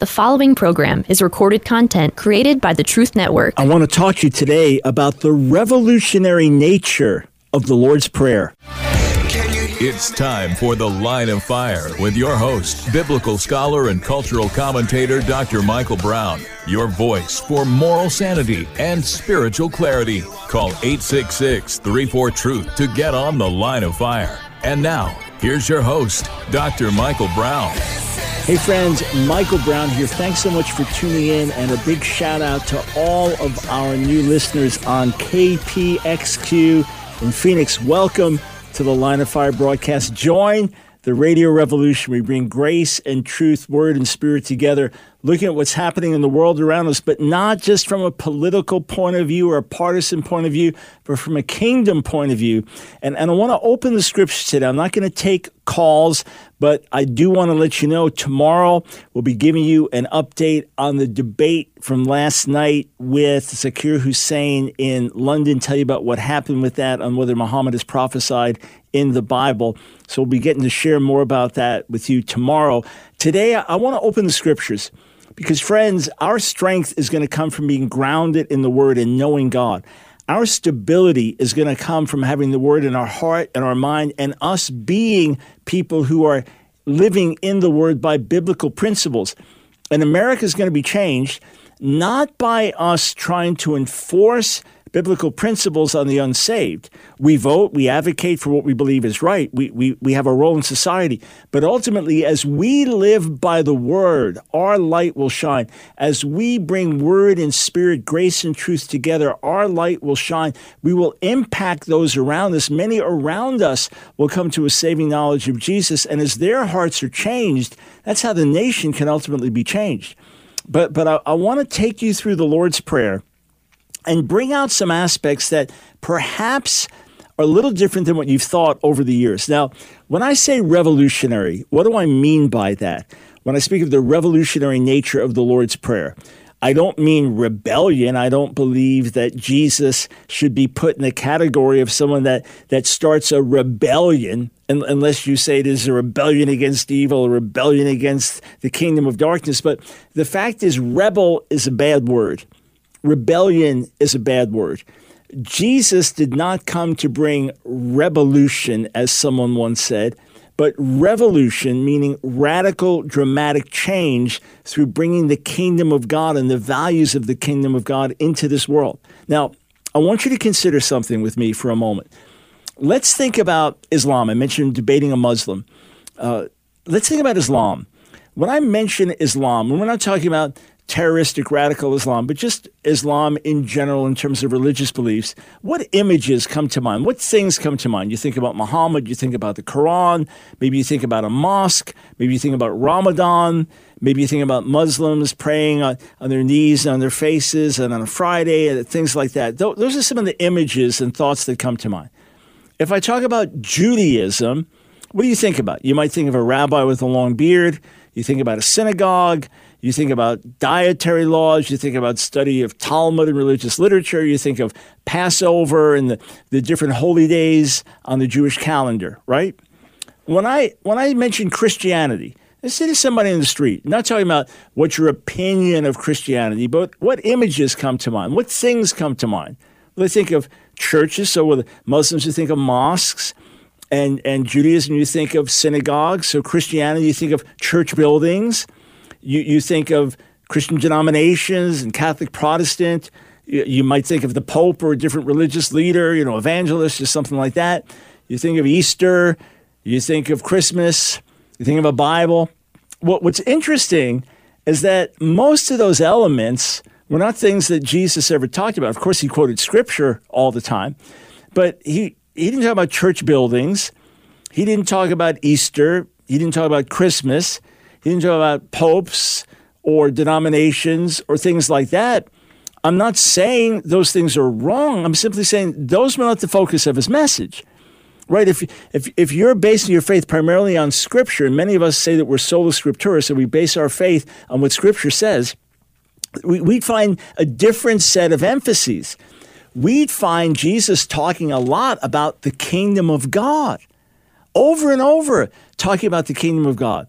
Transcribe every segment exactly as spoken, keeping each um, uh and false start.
The following program is recorded content created by the Truth Network. I want to talk to you today about the revolutionary nature of the Lord's Prayer. It's time for The Line of Fire with your host, biblical scholar and cultural commentator, Doctor Michael Brown. Your voice for moral sanity and spiritual clarity. Call eight six six, three four, truth to get on The Line of Fire. And now, here's your host, Doctor Michael Brown. Hey friends, Michael Brown here. Thanks so much for tuning in, and a big shout out to all of our new listeners on K P X Q in Phoenix. Welcome to the Line of Fire broadcast. Join the radio revolution. We bring grace and truth, word and spirit together, looking at what's happening in the world around us, but not just from a political point of view or a partisan point of view, but from a kingdom point of view. And, and I want to open the scriptures today. I'm not going to take calls, but I do want to let you know tomorrow we'll be giving you an update on the debate from last night with Zakir Hussain in London, tell you about what happened with that, on whether Muhammad is prophesied in the Bible. So we'll be getting to share more about that with you tomorrow. Today, I want to open the scriptures because, friends, our strength is going to come from being grounded in the Word and knowing God. Our stability is going to come from having the Word in our heart and our mind, and us being people who are living in the Word by biblical principles. And America is going to be changed not by us trying to enforce biblical principles on the unsaved. We vote, we advocate for what we believe is right. We, we, we have a role in society. But ultimately, as we live by the Word, our light will shine. As we bring Word and Spirit, grace and truth together, our light will shine. We will impact those around us. Many around us will come to a saving knowledge of Jesus. And as their hearts are changed, that's how the nation can ultimately be changed. But, but I, I want to take you through the Lord's Prayer and bring out some aspects that perhaps are a little different than what you've thought over the years. Now, when I say revolutionary, what do I mean by that? When I speak of the revolutionary nature of the Lord's Prayer, I don't mean rebellion. I don't believe that Jesus should be put in the category of someone that, that starts a rebellion, unless you say it is a rebellion against evil, a rebellion against the kingdom of darkness. But the fact is, rebel is a bad word. Rebellion is a bad word. Jesus did not come to bring revolution, as someone once said, but revolution, meaning radical, dramatic change through bringing the kingdom of God and the values of the kingdom of God into this world. Now, I want you to consider something with me for a moment. Let's think about Islam. I mentioned debating a Muslim. Uh, let's think about Islam. When I mention Islam, we're not talking about terroristic radical Islam, but just Islam in general in terms of religious beliefs, what images come to mind? What things come to mind? You think about Muhammad, you think about the Quran, maybe you think about a mosque, maybe you think about Ramadan, maybe you think about Muslims praying on, on their knees, on their faces, and on a Friday, and things like that. Those are some of the images and thoughts that come to mind. If I talk about Judaism, what do you think about? You might think of a rabbi with a long beard. You think about a synagogue. You think about dietary laws. You think about study of Talmud and religious literature. You think of Passover and the, the different holy days on the Jewish calendar, right? When I when I mention Christianity, let's say to somebody in the street, I'm not talking about what your opinion of Christianity, but what images come to mind, what things come to mind. Well, they think of churches, so with Muslims, you think of mosques. And, and Judaism, you think of synagogues. So Christianity, you think of church buildings. You, you think of Christian denominations and Catholic, Protestant. You, you might think of the Pope or a different religious leader, you know, evangelist or something like that. You think of Easter. You think of Christmas. You think of a Bible. What, what's interesting is that most of those elements were not things that Jesus ever talked about. Of course, he quoted Scripture all the time, but he... He didn't talk about church buildings. He didn't talk about Easter. He didn't talk about Christmas. He didn't talk about popes or denominations or things like that. I'm not saying those things are wrong. I'm simply saying those were not the focus of his message, right? If if if you're basing your faith primarily on Scripture, and many of us say that we're sola scriptura, so we base our faith on what Scripture says, we, we'd find a different set of emphases. We'd find Jesus talking a lot about the kingdom of God, over and over talking about the kingdom of God.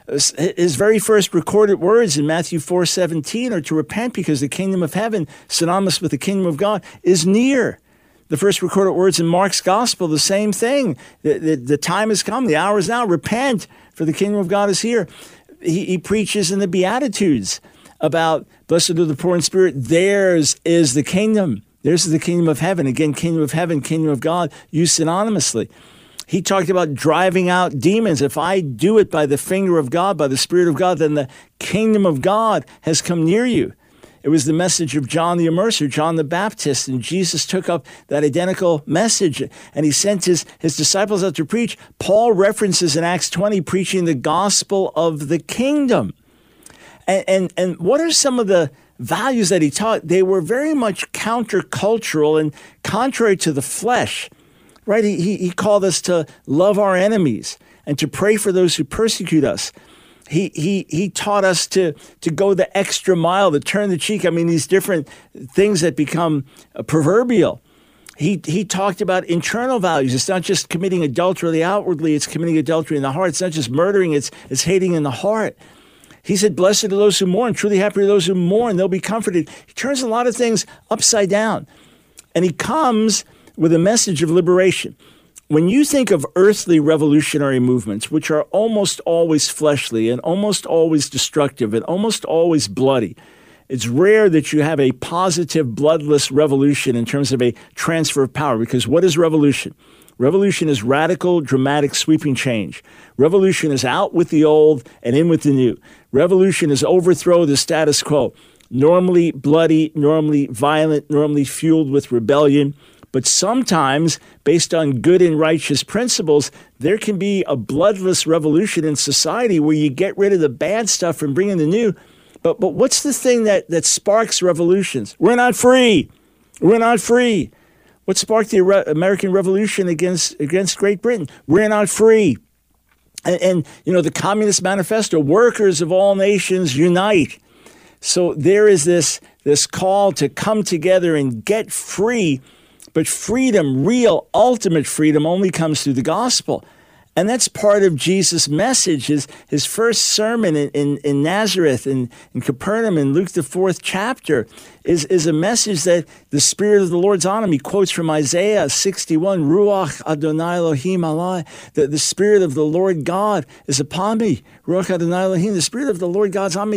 His very first recorded words in Matthew four seventeen are to repent because the kingdom of heaven, synonymous with the kingdom of God, is near. The first recorded words in Mark's gospel, the same thing. The, the, the time has come, the hour is now, repent, for the kingdom of God is here. He, he preaches in the Beatitudes about, blessed are the poor in spirit, theirs is the kingdom. Theirs is the kingdom of heaven. Again, kingdom of heaven, kingdom of God, used synonymously. He talked about driving out demons. If I do it by the finger of God, by the Spirit of God, then the kingdom of God has come near you. It was the message of John the Immerser, John the Baptist, and Jesus took up that identical message, and he sent his, his disciples out to preach. Paul references in Acts twenty preaching the gospel of the kingdom. And, and, and what are some of the values that he taught? They were very much countercultural and contrary to the flesh. Right? He, he, he called us to love our enemies and to pray for those who persecute us. He, he, he taught us to, to go the extra mile, to turn the cheek. I mean, these different things that become uh, proverbial. He, he talked about internal values. It's not just committing adultery outwardly, it's committing adultery in the heart. It's not just murdering, it's, it's hating in the heart. He said, blessed are those who mourn, truly happy are those who mourn, they'll be comforted. He turns a lot of things upside down. And he comes with a message of liberation. When you think of earthly revolutionary movements, which are almost always fleshly and almost always destructive and almost always bloody, it's rare that you have a positive, bloodless revolution in terms of a transfer of power. Because what is revolution? Revolution is radical, dramatic, sweeping change. Revolution is out with the old and in with the new. Revolution is overthrow the status quo. Normally bloody, normally violent, normally fueled with rebellion. But sometimes, based on good and righteous principles, there can be a bloodless revolution in society where you get rid of the bad stuff and bring in the new. But but what's the thing that, that sparks revolutions? We're not free. We're not free. What sparked the Re- American Revolution against against Great Britain? We're not free. And, and, you know, the Communist Manifesto, workers of all nations unite. So there is this, this call to come together and get free. But freedom, real, ultimate freedom, only comes through the gospel. And that's part of Jesus' message. His, his first sermon in, in, in Nazareth, in, in Capernaum, in Luke, the fourth chapter, is, is a message that the Spirit of the Lord's on him. He quotes from Isaiah sixty-one, Ruach Adonai Elohim alai, that the Spirit of the Lord God is upon me. Ruach Adonai Elohim, the Spirit of the Lord God's on me.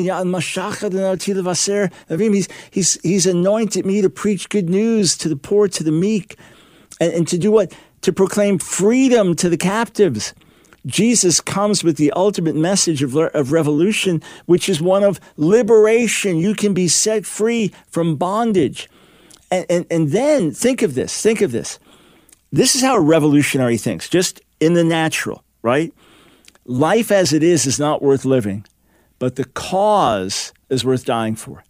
He's, he's, he's anointed me to preach good news to the poor, to the meek, and, and to do what? To proclaim freedom to the captives. Jesus comes with the ultimate message of, of revolution, which is one of liberation. You can be set free from bondage. And, and, and then think of this, think of this. This is how a revolutionary thinks, just in the natural, right? Life as it is is not worth living, but the cause is worth dying for.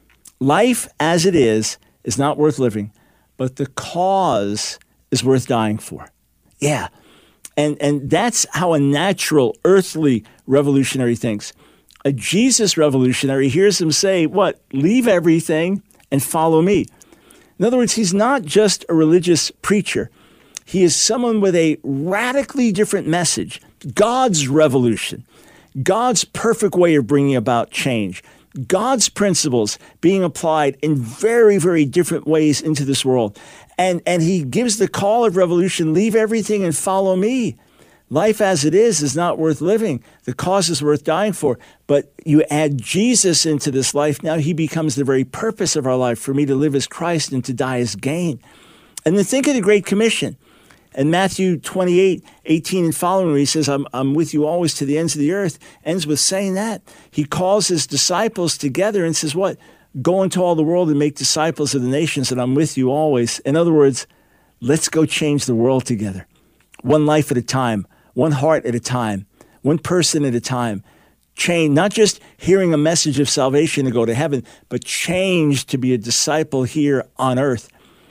Life as it is is not worth living, but the cause is worth dying for. Yeah. And and that's how a natural, earthly revolutionary thinks. A Jesus revolutionary hears him say, what? Leave everything and follow me. In other words, he's not just a religious preacher. He is someone with a radically different message. God's revolution. God's perfect way of bringing about change. God's principles being applied in very, very different ways into this world. And, and he gives the call of revolution, leave everything and follow me. Life as it is is not worth living. The cause is worth dying for. But you add Jesus into this life, now he becomes the very purpose of our life, for me to live as Christ and to die as gain. And then think of the Great Commission. And Matthew twenty-eight, eighteen and following, where he says, I'm, I'm with you always to the ends of the earth, ends with saying that. He calls his disciples together and says, what? Go into all the world and make disciples of the nations, and I'm with you always. In other words, let's go change the world together. One life at a time, one heart at a time, one person at a time. Change, not just hearing a message of salvation to go to heaven, but change to be a disciple here on earth.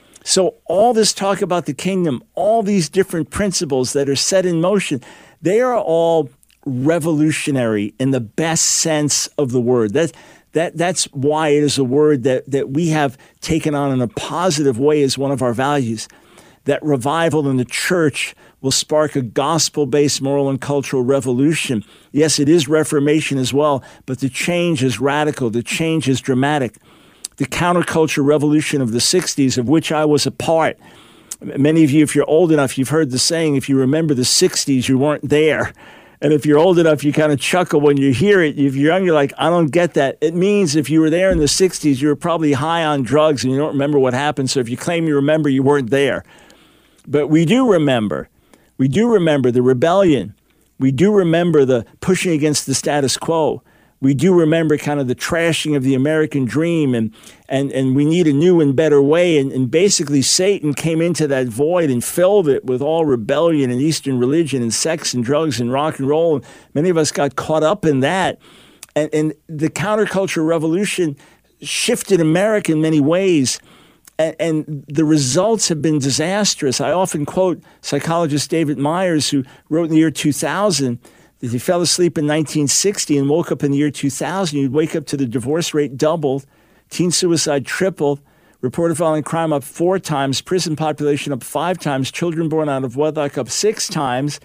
So all this talk about the kingdom, all these different principles that are set in motion, they are all revolutionary in the best sense of the word. That, that, that's why it is a word that, that we have taken on in a positive way as one of our values. that revival in the church will spark a gospel-based moral and cultural revolution. Yes, it is Reformation as well, but the change is radical. The change is dramatic. The counterculture revolution of the sixties, of which I was a part. Many of you, if you're old enough, you've heard the saying, if you remember the sixties, you weren't there. And if you're old enough, you kind of chuckle when you hear it. If you're young, you're like, I don't get that. It means if you were there in the sixties, you were probably high on drugs and you don't remember what happened. So if you claim you remember, you weren't there. But we do remember. We do remember the rebellion. We do remember the pushing against the status quo. We do remember kind of the trashing of the American dream, and and, and we need a new and better way. And, and basically Satan came into that void and filled it with all rebellion and Eastern religion and sex and drugs and rock and roll. And many of us got caught up in that. And, and the counterculture revolution shifted America in many ways. And, and the results have been disastrous. I often quote psychologist David Myers, who wrote in the year two thousand, if you fell asleep in nineteen sixty and woke up in the year two thousand, you'd wake up to the divorce rate doubled, teen suicide tripled, reported violent crime up four times, prison population up five times, children born out of wedlock up six times,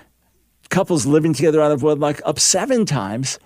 couples living together out of wedlock up seven times.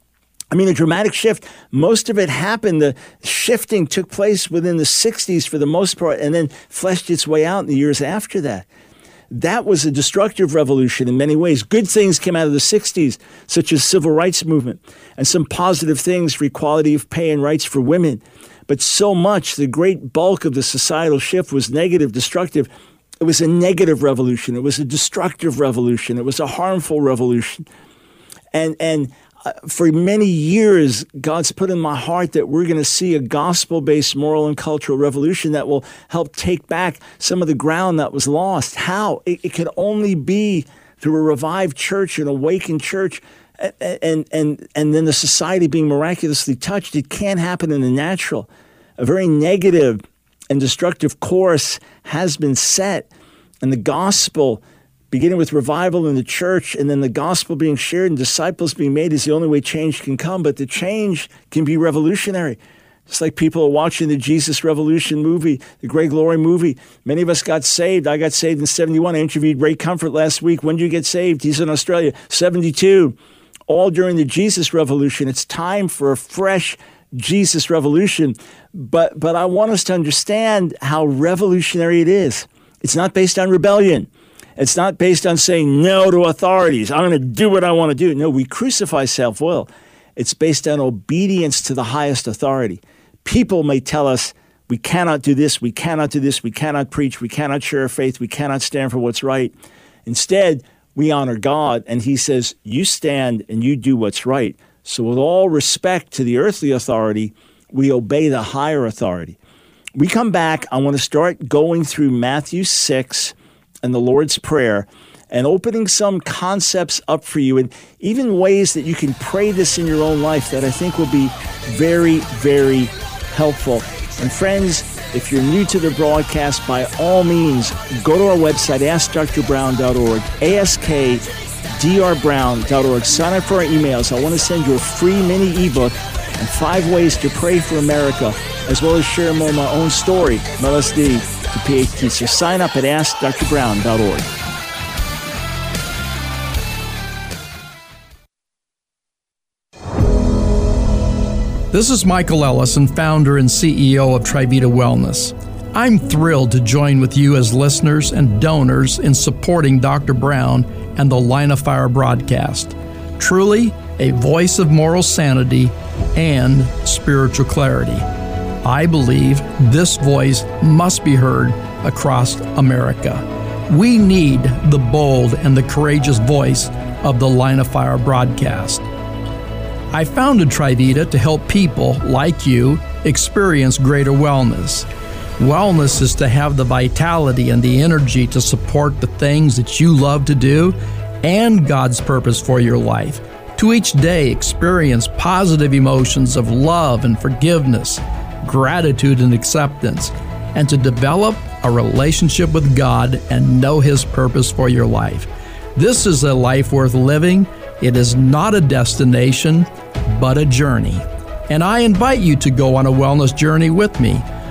I mean, a dramatic shift. Most of it happened, the shifting took place within the sixties for the most part, and then fleshed its way out in the years after that. That was a destructive revolution in many ways. Good things came out of the sixties, such as civil rights movement, and some positive things for equality of pay and rights for women. But so much, the great bulk of the societal shift was negative, destructive. It was a negative revolution. It was a destructive revolution. It was a harmful revolution. And, and uh, for many years, God's put in my heart that we're going to see a gospel-based moral and cultural revolution that will help take back some of the ground that was lost. How? It, it could only be through a revived church, an awakened church, and, and, and, and then the society being miraculously touched. It can't happen in the natural. A very negative and destructive course has been set, and the gospel, beginning with revival in the church and then the gospel being shared and disciples being made, is the only way change can come. But the change can be revolutionary. Just like people are watching the Jesus Revolution movie, the Great Glory movie. Many of us got saved. I got saved in seventy-one. I interviewed Ray Comfort last week. When did you get saved? He's in Australia. seventy-two. All during the Jesus Revolution. It's time for a fresh Jesus Revolution. But, but I want us to understand how revolutionary it is. It's not based on rebellion. It's not based on saying no to authorities. I'm going to do what I want to do. No, we crucify self-will. It's based on obedience to the highest authority. People may tell us we cannot do this, we cannot do this, we cannot preach, we cannot share our faith, we cannot stand for what's right. Instead, we honor God, and he says, you stand and you do what's right. So with all respect to the earthly authority, we obey the higher authority. We come back, I want to start going through Matthew six and the Lord's Prayer and opening some concepts up for you, and even ways that you can pray this in your own life that I think will be very, very helpful. And friends, if you're new to the broadcast, by all means, go to our website, ask dr brown dot org, A S K D R brown dot org. Sign up for our emails. I want to send you a free mini ebook and five ways to pray for America, as well as share more of my own story, from L S D to P H D. So sign up at ask dr brown dot org. This is Michael Ellison, founder and C E O of Trivita Wellness. I'm thrilled to join with you as listeners and donors in supporting Doctor Brown and the Line of Fire broadcast. Truly a voice of moral sanity and spiritual clarity. I believe this voice must be heard across America. We need the bold and the courageous voice of the Line of Fire broadcast. I founded Trivita to help people like you experience greater wellness. Wellness is to have the vitality and the energy to support the things that you love to do and God's purpose for your life. To each day experience positive emotions of love and forgiveness, gratitude and acceptance, and to develop a relationship with God and know His purpose for your life. This is a life worth living. It is not a destination, but a journey. And I invite you to go on a wellness journey with me.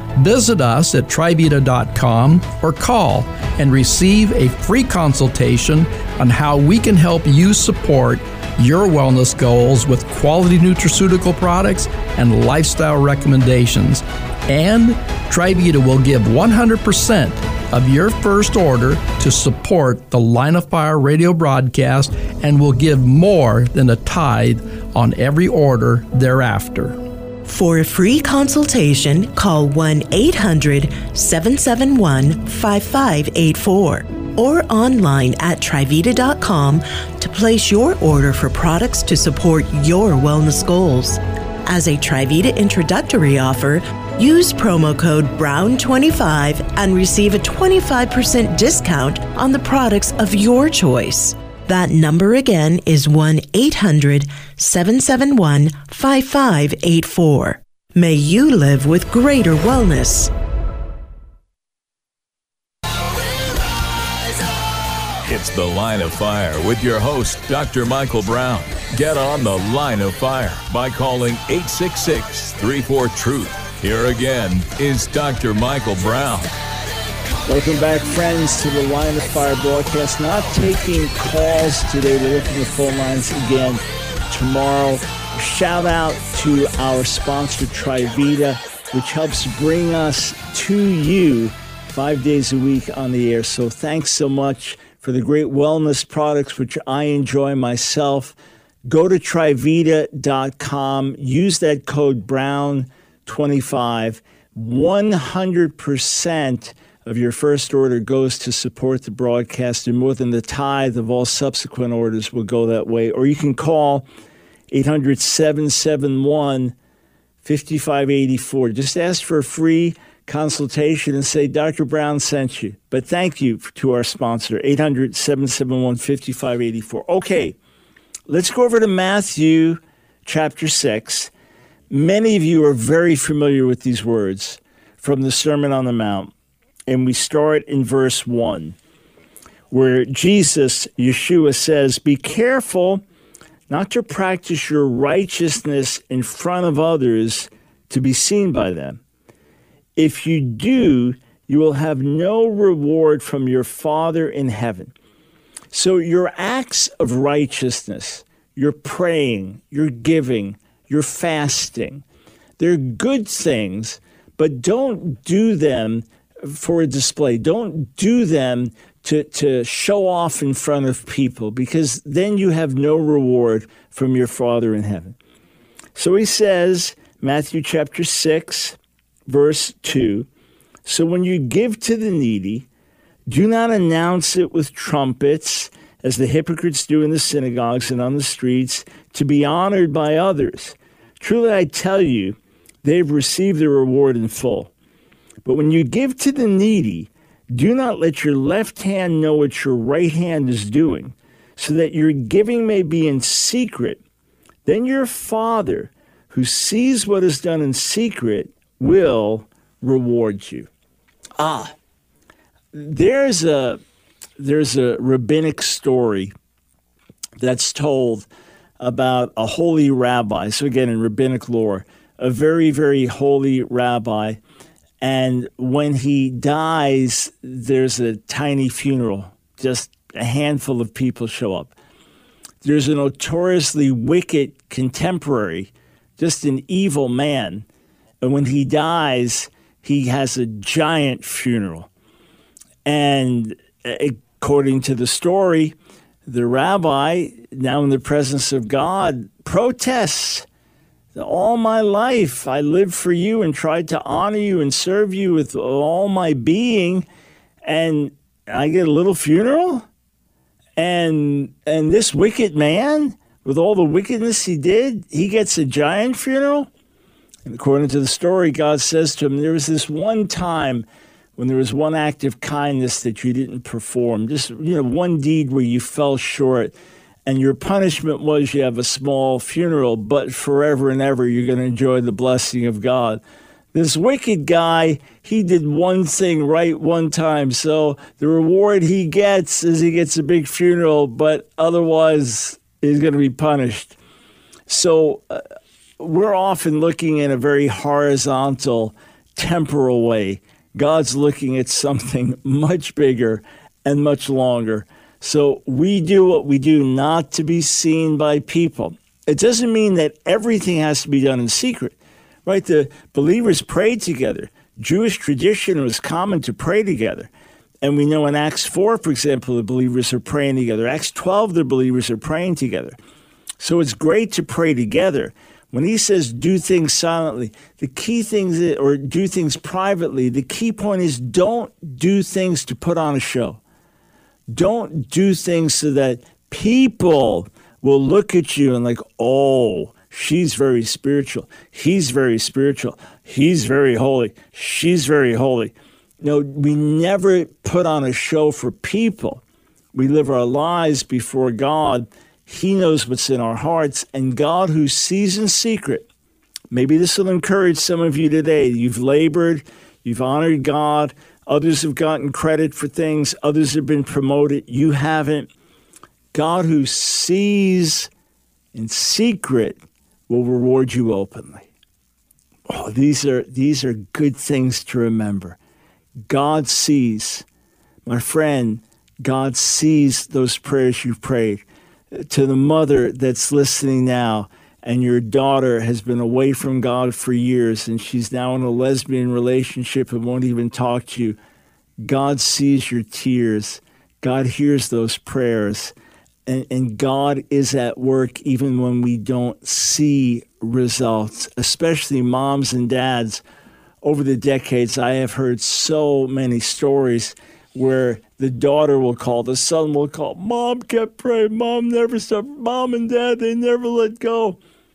Visit us at trivita dot com or call and receive a free consultation on how we can help you support your wellness goals with quality nutraceutical products and lifestyle recommendations. And Trivita will give one hundred percent of your first order to support the Line of Fire radio broadcast and will give more than a tithe on every order thereafter. For a free consultation, call one eight hundred, seven seven one, five five eight four or online at trivita dot com to place your order for products to support your wellness goals. As a Trivita introductory offer, use promo code brown twenty-five and receive a twenty-five percent discount on the products of your choice. That number again is one eight hundred, seven seven one, five five eight four. May you live with greater wellness. It's The Line of Fire with your host, Doctor Michael Brown. Get on The Line of Fire by calling eight six six, three four, truth. Here again is Doctor Michael Brown. Welcome back, friends, to the Line of Fire broadcast. Not taking calls today. We're looking at phone lines again tomorrow. Shout out to our sponsor, Trivita, which helps bring us to you five days a week on the air. So thanks so much for the great wellness products, which I enjoy myself. Go to trivita dot com. Use that code brown twenty-five. one hundred percent of your first order goes to support the broadcast, and more than the tithe of all subsequent orders will go that way. Or you can call eight hundred, seven seven one, five five eight four. Just ask for a free consultation and say, Doctor Brown sent you. But thank you to our sponsor, eight hundred, seven seven one, five five eight four. Okay, let's go over to Matthew chapter six. Many of you are very familiar with these words from the Sermon on the Mount. And we start in verse one, where Jesus, Yeshua, says, be careful not to practice your righteousness in front of others to be seen by them. If you do, you will have no reward from your Father in heaven. So your acts of righteousness, your praying, your giving, your fasting, they're good things, but don't do them for a display. Don't do them to, to show off in front of people, because then you have no reward from your Father in heaven. So he says, Matthew chapter six, verse two, so when you give to the needy, do not announce it with trumpets, as the hypocrites do in the synagogues and on the streets, to be honored by others. Truly I tell you, they've received their reward in full. But when you give to the needy, do not let your left hand know what your right hand is doing, so that your giving may be in secret. Then your Father, who sees what is done in secret, will reward you. Ah, there's a there's a rabbinic story that's told about a holy rabbi. So again, in rabbinic lore, a very, very holy rabbi. And when he dies, there's a tiny funeral. Just a handful of people show up. There's a notoriously wicked contemporary, just an evil man. And when he dies, he has a giant funeral. And according to the story, the rabbi, now in the presence of God, protests. All my life, I lived for you and tried to honor you and serve you with all my being, and I get a little funeral? And and this wicked man, with all the wickedness he did, he gets a giant funeral? And according to the story, God says to him, there was this one time when there was one act of kindness that you didn't perform, just, you know, one deed where you fell short. And your punishment was you have a small funeral, but forever and ever you're going to enjoy the blessing of God. This wicked guy, he did one thing right one time. So the reward he gets is he gets a big funeral, but otherwise he's going to be punished. So uh, we're often looking in a very horizontal temporal way. God's looking at something much bigger and much longer. So we do what we do not to be seen by people. It doesn't mean that everything has to be done in secret, right? The believers prayed together. Jewish tradition was common to pray together. And we know in Acts four, for example, the believers are praying together. Acts twelve, the believers are praying together. So it's great to pray together. When he says do things silently, the key things, or do things privately, the key point is don't do things to put on a show. Don't do things so that people will look at you and like, oh, she's very spiritual. He's very spiritual. He's very holy. She's very holy. No, we never put on a show for people. We live our lives before God. He knows what's in our hearts, and God, who sees in secret, maybe this will encourage some of you today. You've labored, you've honored God, others have gotten credit for things, others have been promoted, you haven't. God, who sees in secret, will reward you openly. Oh, these are these are good things to remember. God sees. My friend, God sees those prayers you've prayed. To the mother that's listening now, and your daughter has been away from God for years, and she's now in a lesbian relationship and won't even talk to you, God sees your tears. God hears those prayers. And, and God is at work even when we don't see results, especially moms and dads. Over the decades, I have heard so many stories where the daughter will call, the son will call, Mom kept praying, Mom never stopped, Mom and Dad, they never let go.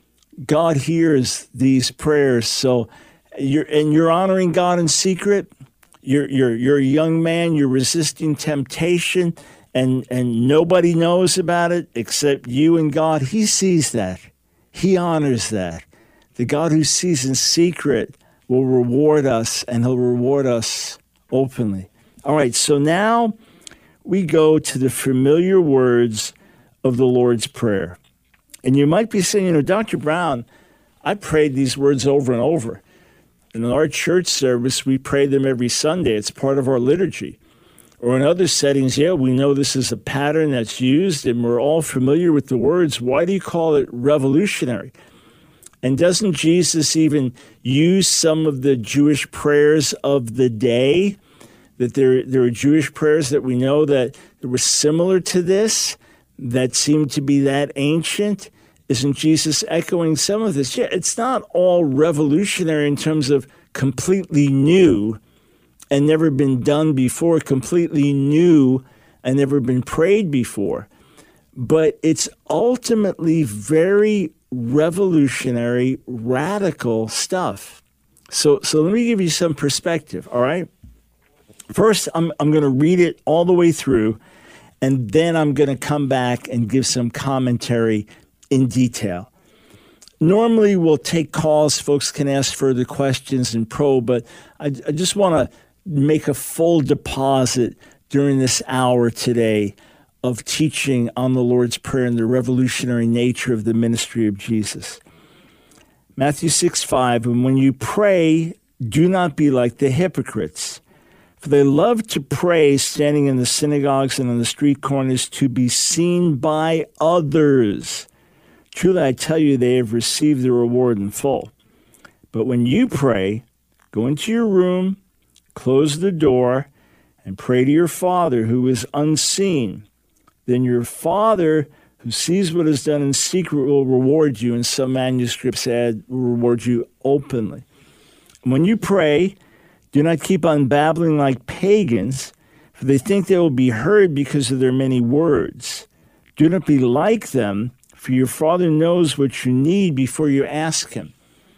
God hears these prayers. So you're, and you're honoring God in secret. You're, you're, you're a young man, you're resisting temptation, and, and nobody knows about it except you and God. He sees that. He honors that. The God who sees in secret will reward us, and he'll reward us openly. All right, so now we go to the familiar words of the Lord's Prayer. And you might be saying, you know, Doctor Brown, I prayed these words over and over. In our church service, we pray them every Sunday. It's part of our liturgy. Or in other settings, yeah, we know this is a pattern that's used, and we're all familiar with the words. Why do you call it revolutionary? And doesn't Jesus even use some of the Jewish prayers of the day? That there, there are Jewish prayers that we know that, that were similar to this, that seemed to be that ancient. Isn't Jesus echoing some of this? Yeah, it's not all revolutionary in terms of completely new and never been done before, completely new and never been prayed before. But it's ultimately very revolutionary, radical stuff. So, so let me give you some perspective, all right? First, I'm, I'm going to read it all the way through, and then I'm going to come back and give some commentary in detail. Normally, we'll take calls. Folks can ask further questions and probe, but I, I just want to make a full deposit during this hour today of teaching on the Lord's Prayer and the revolutionary nature of the ministry of Jesus. Matthew six five, and when you pray, do not be like the hypocrites, for they love to pray standing in the synagogues and on the street corners to be seen by others. Truly, I tell you, they have received the reward in full. But when you pray, go into your room, close the door, and pray to your Father who is unseen. Then your Father who sees what is done in secret will reward you, and some manuscripts add, will reward you openly. And when you pray, do not keep on babbling like pagans, for they think they will be heard because of their many words. Do not be like them, for your Father knows what you need before you ask him.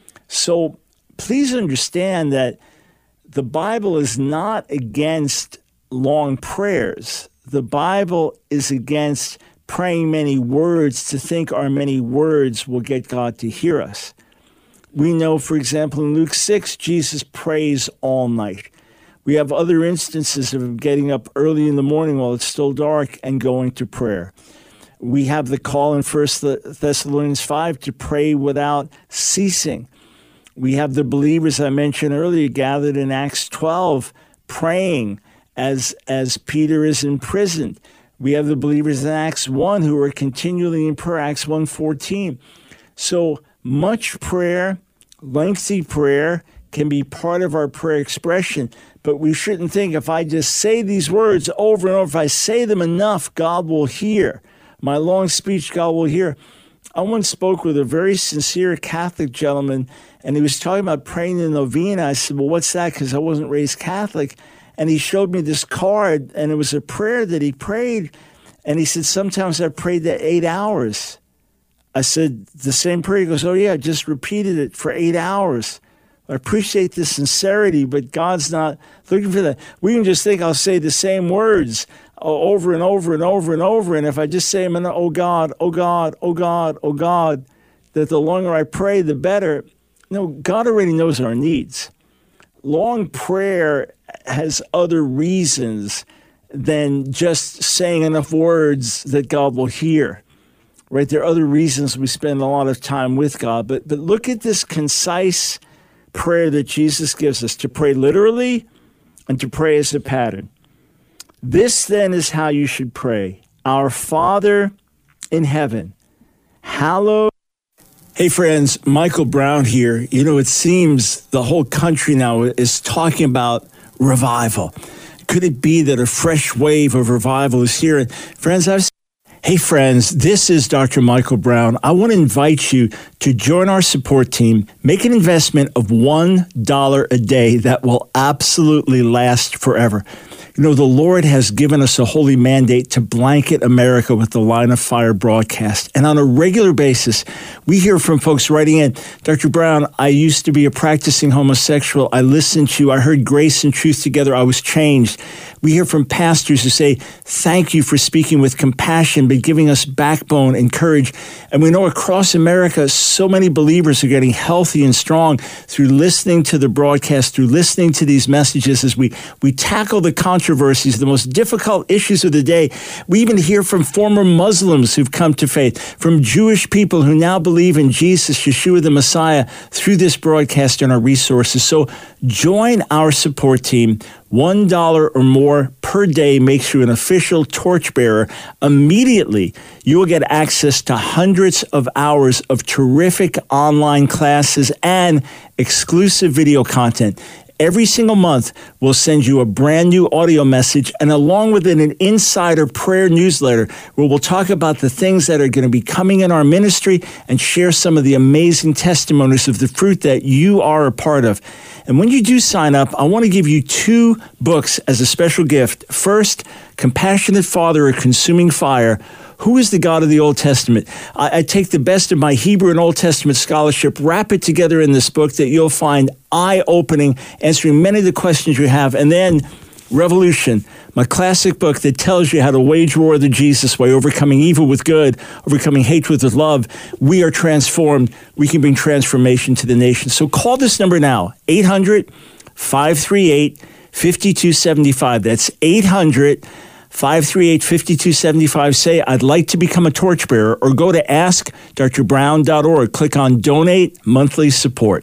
So please understand that the Bible is not against long prayers. The Bible is against praying many words to think our many words will get God to hear us. We know, for example, in Luke six, Jesus prays all night. We have other instances of him getting up early in the morning while it's still dark and going to prayer. We have the call in First Thessalonians five to pray without ceasing. We have the believers I mentioned earlier gathered in Acts twelve praying as, as Peter is imprisoned. We have the believers in Acts one who are continually in prayer, Acts one fourteen. So much prayer, lengthy prayer can be part of our prayer expression, but we shouldn't think if I just say these words over and over, if I say them enough, God will hear. My long speech, God will hear. I once spoke with a very sincere Catholic gentleman, and he was talking about praying the novena. I said, well, what's that? Because I wasn't raised Catholic. And he showed me this card, and it was a prayer that he prayed. And he said, sometimes I prayed that eight hours. I said, the same prayer? He goes, oh, yeah, I just repeated it for eight hours. I appreciate the sincerity, but God's not looking for that. We can just think I'll say the same words over and over and over and over. And if I just say them, oh, God, oh, God, oh, God, oh, God, that the longer I pray, the better. No, God already knows our needs. Long prayer has other reasons than just saying enough words that God will hear, right? There are other reasons we spend a lot of time with God. But, but look at this concise prayer that Jesus gives us, to pray literally and to pray as a pattern. This then is how you should pray. Our Father in heaven, hallowed. Hey friends, Michael Brown here. You know, it seems the whole country now is talking about revival. Could it be that a fresh wave of revival is here? And friends, I've Hey friends, this is Doctor Michael Brown. I want to invite you to join our support team. Make an investment of one dollar a day that will absolutely last forever. You know, the Lord has given us a holy mandate to blanket America with the Line of Fire broadcast. And on a regular basis, we hear from folks writing in, Doctor Brown, I used to be a practicing homosexual. I listened to you. I heard grace and truth together. I was changed. We hear from pastors who say, thank you for speaking with compassion, but giving us backbone and courage. And we know across America, so many believers are getting healthy and strong through listening to the broadcast, through listening to these messages as we, we tackle the controversies, the most difficult issues of the day. We even hear from former Muslims who've come to faith, from Jewish people who now believe in Jesus, Yeshua the Messiah, through this broadcast and our resources. So join our support team. One dollar or more per day makes you an official torchbearer. Immediately, you will get access to hundreds of hours of terrific online classes and exclusive video content. Every single month, we'll send you a brand new audio message, and along with it, an insider prayer newsletter where we'll talk about the things that are going to be coming in our ministry and share some of the amazing testimonies of the fruit that you are a part of. And when you do sign up, I want to give you two books as a special gift. First, Compassionate Father, A Consuming Fire. Who is the God of the Old Testament? I, I take the best of my Hebrew and Old Testament scholarship, wrap it together in this book that you'll find eye-opening, answering many of the questions you have. And then Revolution, my classic book that tells you how to wage war the Jesus way, overcoming evil with good, overcoming hatred with love. We are transformed. We can bring transformation to the nation. So call this number now, eight hundred, five three eight, five two seven five. That's eight hundred, five three eight, five two seven five. Say, I'd like to become a torchbearer, or go to ask dr brown dot org. Click on Donate Monthly Support.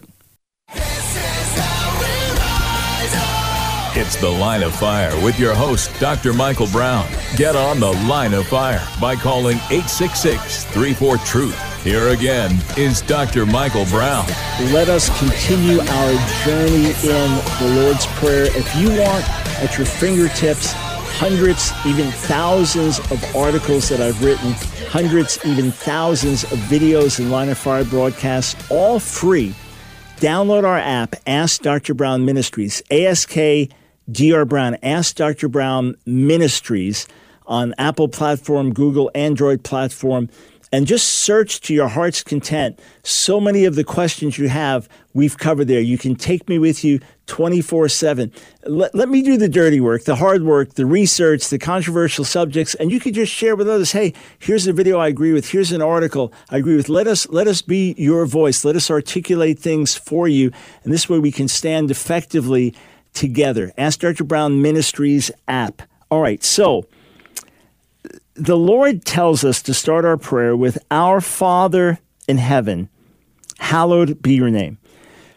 It's The Line of Fire with your host, Doctor Michael Brown. Get on The Line of Fire by calling eight six six, three four, truth. Here again is Doctor Michael Brown. Let us continue our journey in the Lord's Prayer. If you want at your fingertips hundreds, even thousands of articles that I've written, hundreds, even thousands of videos and Line of Fire broadcasts, all free, download our app, Ask Doctor Brown Ministries, A S K D R Brown, Ask Doctor Brown Ministries on Apple platform, Google, Android platform, and just search to your heart's content. So many of the questions you have, we've covered there. You can take me with you twenty-four seven. Let, let me do the dirty work, the hard work, the research, the controversial subjects, and you can just share with others, hey, here's a video I agree with, here's an article I agree with. Let us, let us be your voice. Let us articulate things for you, and this way we can stand effectively together. Ask Doctor Brown Ministries app. All right, so the Lord tells us to start our prayer with, Our Father in heaven, hallowed be your name.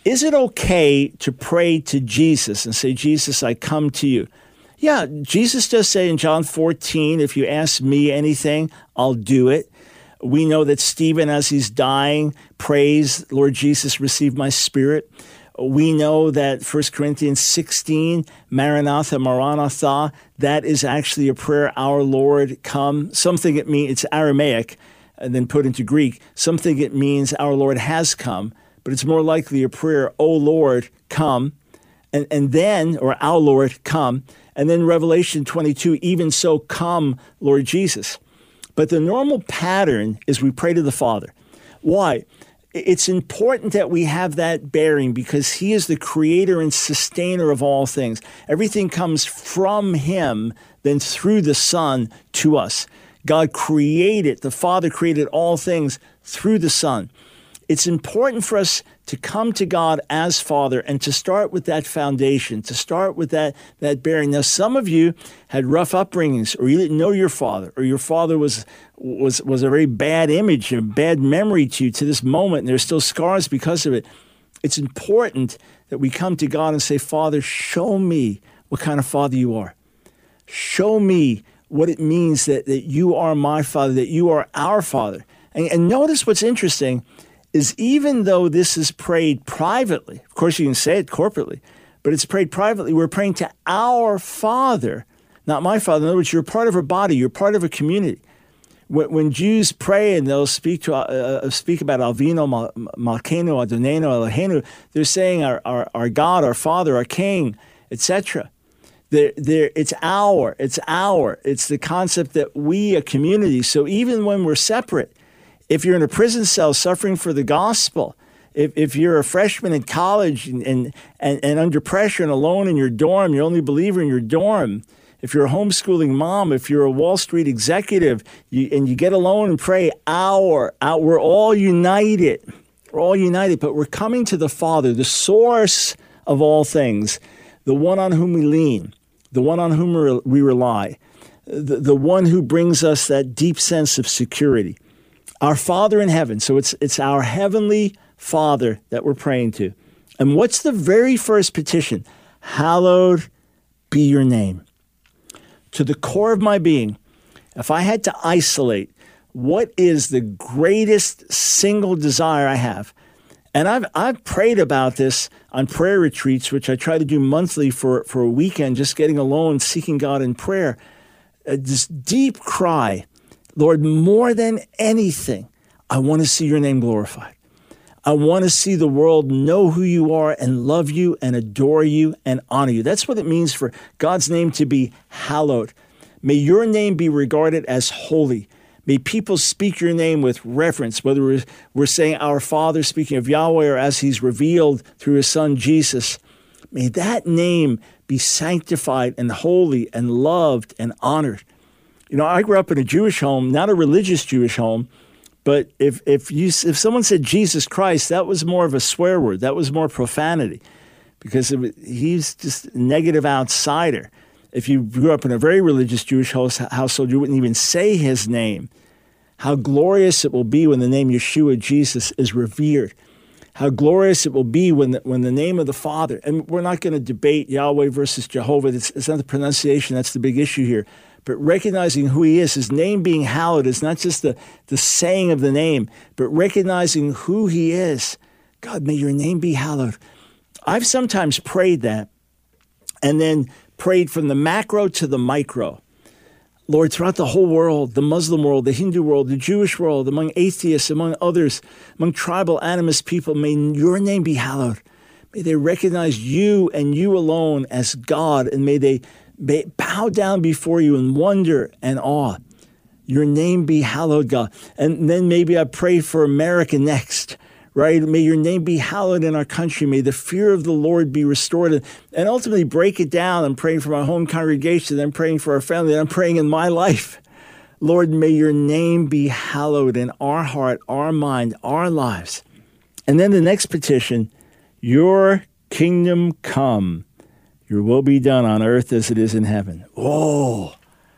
Is it okay to pray to Jesus and say, Jesus, I come to you? Yeah, Jesus does say in John fourteen, if you ask me anything, I'll do it. We know that Stephen, as he's dying, prays, Lord Jesus, receive my spirit. We know that First Corinthians sixteen, Maranatha, Maranatha, that is actually a prayer, our Lord, come. Something it means, it's Aramaic, and then put into Greek. Something it means, our Lord has come. But it's more likely a prayer, O Lord, come. And, and then, or our Lord, come. And then Revelation twenty-two, even so, come, Lord Jesus. But the normal pattern is we pray to the Father. Why? It's important that we have that bearing because he is the creator and sustainer of all things. Everything comes from him, then through the Son to us. God created, the Father created all things through the Son. It's important for us to come to God as Father and to start with that foundation, to start with that, that bearing. Now, some of you had rough upbringings, or you didn't know your father, or your father was was was a very bad image, a bad memory to you to this moment, and there's still scars because of it. It's important that we come to God and say, Father, show me what kind of father you are. Show me what it means that, that you are my Father, that you are our Father. And, and notice what's interesting is even though this is prayed privately, of course you can say it corporately, but it's prayed privately, we're praying to our Father, not my Father. In other words, you're part of a body, you're part of a community. When, when Jews pray and they'll speak to uh, speak about Avinu, Malkeinu, Adonenu, Eloheinu, they're saying our, our, our God, our Father, our King, et cetera. They're, they're, it's our, it's our. It's the concept that we, a community, so even when we're separate, if you're in a prison cell suffering for the gospel, if, if you're a freshman in college and, and, and, and under pressure and alone in your dorm, you're only believer in your dorm, if you're a homeschooling mom, if you're a Wall Street executive, you, and you get alone and pray, our, our, we're all united. We're all united, but we're coming to the Father, the source of all things, the one on whom we lean, the one on whom we rely, the, the one who brings us that deep sense of security. Our Father in heaven. So it's it's our heavenly Father that we're praying to. And what's the very first petition? Hallowed be your name. To the core of my being, if I had to isolate what is the greatest single desire I have, and I've I've prayed about this on prayer retreats, which I try to do monthly for, for a weekend, just getting alone, seeking God in prayer, uh, this deep cry, Lord, more than anything, I want to see your name glorified. I want to see the world know who you are and love you and adore you and honor you. That's what it means for God's name to be hallowed. May your name be regarded as holy. May people speak your name with reverence, whether we're, we're saying our Father, speaking of Yahweh, or as he's revealed through his Son, Jesus. May that name be sanctified and holy and loved and honored. You know, I grew up in a Jewish home, not a religious Jewish home, but if if you if someone said Jesus Christ, that was more of a swear word. That was more profanity because it, he's just a negative outsider. If you grew up in a very religious Jewish house, household, you wouldn't even say his name. How glorious it will be when the name Yeshua, Jesus, is revered. How glorious it will be when the, when the name of the Father, and we're not going to debate Yahweh versus Jehovah. It's, it's not the pronunciation. That's the big issue here. But recognizing who he is, his name being hallowed is not just the, the saying of the name, but recognizing who he is. God, may your name be hallowed. I've sometimes prayed that and then prayed from the macro to the micro. Lord, throughout the whole world, the Muslim world, the Hindu world, the Jewish world, among atheists, among others, among tribal animist people, may your name be hallowed. May they recognize you and you alone as God, and may they bow down before you in wonder and awe. Your name be hallowed, God. And then maybe I pray for America next, right? May your name be hallowed in our country. May the fear of the Lord be restored. And ultimately break it down. I'm praying for my home congregation. I'm praying for our family. I'm praying in my life. Lord, may your name be hallowed in our heart, our mind, our lives. And then the next petition, your kingdom come. Your will be done on earth as it is in heaven. Oh,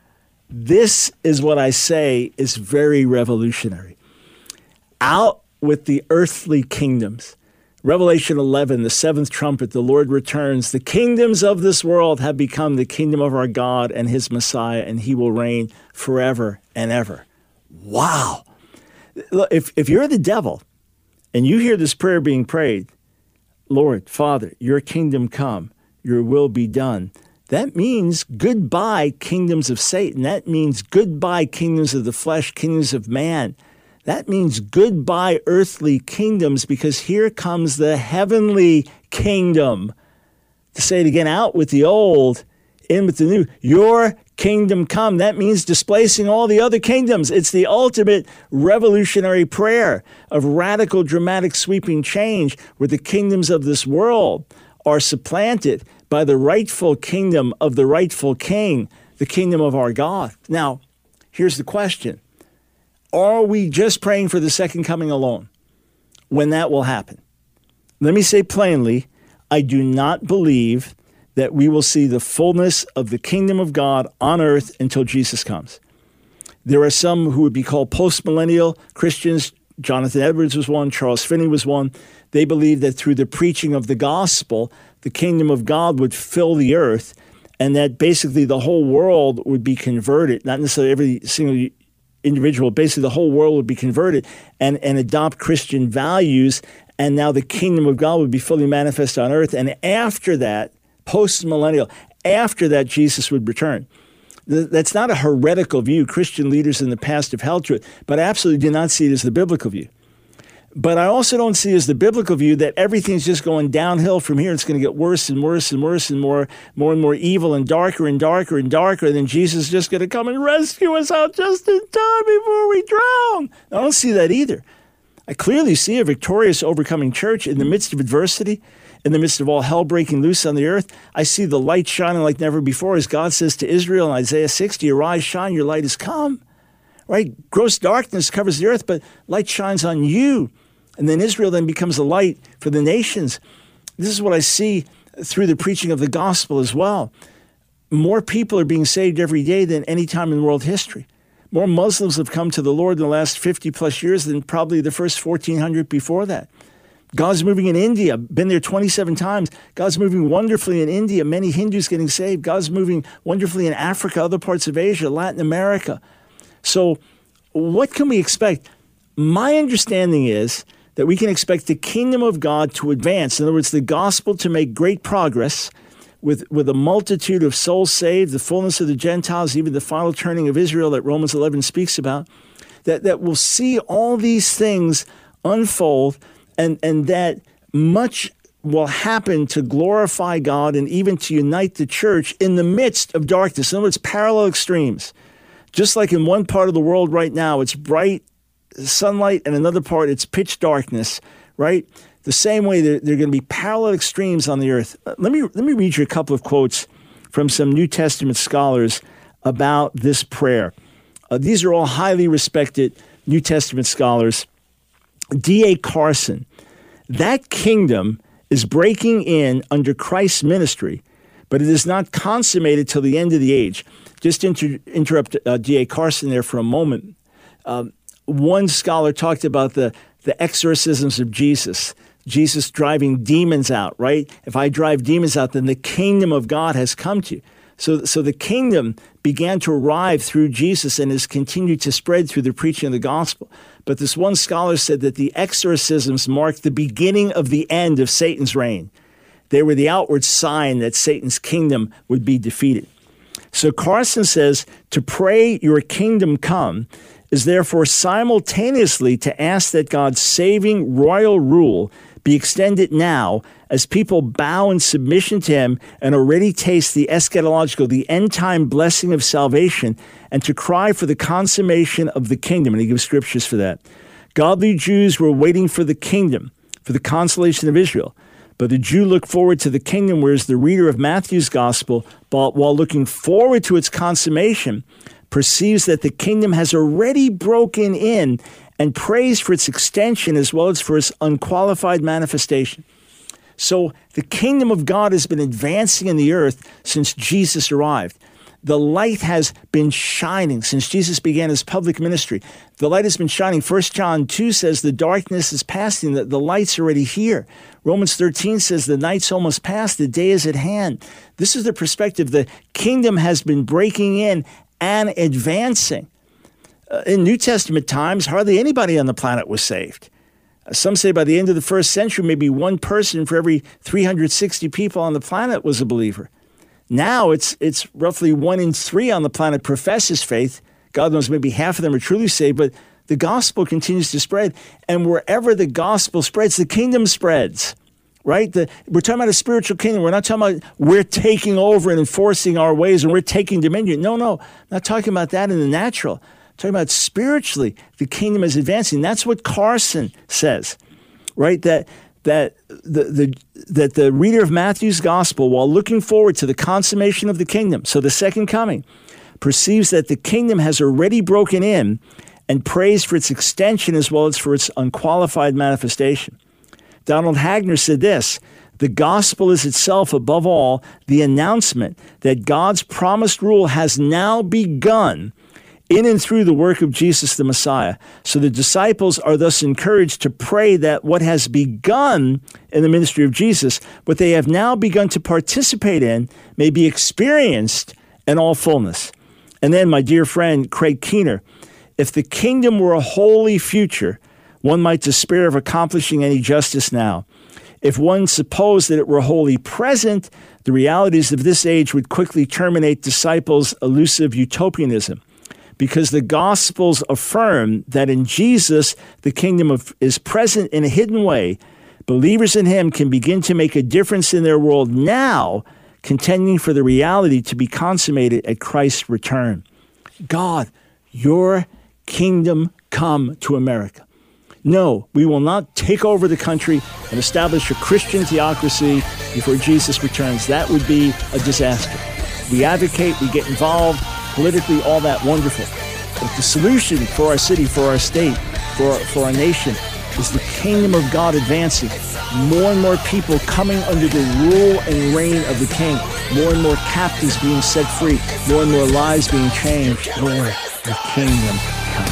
this is what I say is very revolutionary. Out with the earthly kingdoms. Revelation eleven, the seventh trumpet, the Lord returns. The kingdoms of this world have become the kingdom of our God and his Messiah, and he will reign forever and ever. Wow. If, if you're the devil and you hear this prayer being prayed, Lord, Father, your kingdom come, your will be done. That means goodbye, kingdoms of Satan. That means goodbye, kingdoms of the flesh, kingdoms of man. That means goodbye, earthly kingdoms, because here comes the heavenly kingdom. To say it again, out with the old, in with the new. Your kingdom come. That means displacing all the other kingdoms. It's the ultimate revolutionary prayer of radical, dramatic, sweeping change where the kingdoms of this world are supplanted by the rightful kingdom of the rightful king, the kingdom of our God. Now, here's the question. Are we just praying for the second coming alone when that will happen? Let me say plainly, I do not believe that we will see the fullness of the kingdom of God on earth until Jesus comes. There are some who would be called post-millennial Christians. Jonathan Edwards was one. Charles Finney was one. They believe that through the preaching of the gospel, the kingdom of God would fill the earth and that basically the whole world would be converted, not necessarily every single individual, basically the whole world would be converted and, and adopt Christian values, and now the kingdom of God would be fully manifest on earth. And after that, post-millennial, after that, Jesus would return. That's not a heretical view. Christian leaders in the past have held to it, but I absolutely do not see it as the biblical view. But I also don't see it as the biblical view that everything's just going downhill from here. It's going to get worse and worse and worse and more, more and more evil and darker and darker and darker. And then Jesus is just going to come and rescue us out just in time before we drown. I don't see that either. I clearly see a victorious, overcoming church in the midst of adversity, in the midst of all hell breaking loose on the earth. I see the light shining like never before, as God says to Israel in Isaiah sixty, arise, shine, your light has come. Right? Gross darkness covers the earth, but light shines on you. And then Israel then becomes a light for the nations. This is what I see through the preaching of the gospel as well. More people are being saved every day than any time in world history. More Muslims have come to the Lord in the last fifty plus years than probably the first fourteen hundred before that. God's moving in India. Been there twenty-seven times. God's moving wonderfully in India. Many Hindus getting saved. God's moving wonderfully in Africa, other parts of Asia, Latin America. So what can we expect? My understanding is that we can expect the kingdom of God to advance. In other words, the gospel to make great progress with, with a multitude of souls saved, the fullness of the Gentiles, even the final turning of Israel that Romans eleven speaks about, that, that we'll see all these things unfold, and, and that much will happen to glorify God and even to unite the church in the midst of darkness. In other words, parallel extremes. Just like in one part of the world right now, it's bright sunlight, and another part, it's pitch darkness, right? The same way there, there are going to be parallel extremes on the earth. Let me, let me read you a couple of quotes from some New Testament scholars about this prayer. Uh, these are all highly respected New Testament scholars. D A Carson, that kingdom is breaking in under Christ's ministry, but it is not consummated till the end of the age. Just inter- interrupt uh, D A Carson there for a moment. Um, One scholar talked about the, the exorcisms of Jesus, Jesus driving demons out, right? If I drive demons out, then the kingdom of God has come to you. So, so the kingdom began to arrive through Jesus and has continued to spread through the preaching of the gospel. But this one scholar said that the exorcisms marked the beginning of the end of Satan's reign. They were the outward sign that Satan's kingdom would be defeated. So Carson says, to pray your kingdom come is therefore simultaneously to ask that God's saving royal rule be extended now as people bow in submission to him and already taste the eschatological, the end-time blessing of salvation, and to cry for the consummation of the kingdom. And he gives scriptures for that. Godly Jews were waiting for the kingdom, for the consolation of Israel. But the Jew looked forward to the kingdom, whereas the reader of Matthew's gospel, while looking forward to its consummation, perceives that the kingdom has already broken in and prays for its extension as well as for its unqualified manifestation. So the kingdom of God has been advancing in the earth since Jesus arrived. the light has been shining since Jesus began his public ministry. The light has been shining. First John two says the darkness is passing, the, the light's already here. Romans thirteen says the night's almost past, the day is at hand. This is the perspective. The kingdom has been breaking in and advancing. Uh, in New Testament times, hardly anybody on the planet was saved. Uh, some say by the end of the first century, maybe one person for every three hundred sixty people on the planet was a believer. Now it's it's roughly one in three on the planet professes faith. God knows maybe half of them are truly saved, but the gospel continues to spread. And wherever the gospel spreads, the kingdom spreads, right? The, we're talking about a spiritual kingdom. We're not talking about we're taking over and enforcing our ways and we're taking dominion. No, no, not talking about that in the natural. I'm talking about spiritually, the kingdom is advancing. That's what Carson says, right? That that the, the that the reader of Matthew's gospel, while looking forward to the consummation of the kingdom, so the second coming, perceives that the kingdom has already broken in and prays for its extension as well as for its unqualified manifestation. Donald Hagner said this: the gospel is itself, above all, the announcement that God's promised rule has now begun in and through the work of Jesus the Messiah. So the disciples are thus encouraged to pray that what has begun in the ministry of Jesus, what they have now begun to participate in, may be experienced in all fullness. And then my dear friend Craig Keener, if the kingdom were a holy future, one might despair of accomplishing any justice now. If one supposed that it were wholly present, the realities of this age would quickly terminate disciples' elusive utopianism, because the Gospels affirm that in Jesus, the kingdom of, is present in a hidden way. Believers in him can begin to make a difference in their world now, contending for the reality to be consummated at Christ's return. God, your kingdom come to America. No, we will not take over the country and establish a Christian theocracy before Jesus returns. That would be a disaster. We advocate, we get involved, politically, all that wonderful. But the solution for our city, for our state, for, for our nation is the kingdom of God advancing. More and more people coming under the rule and reign of the King. More and more captives being set free. More and more lives being changed. Lord, the kingdom come.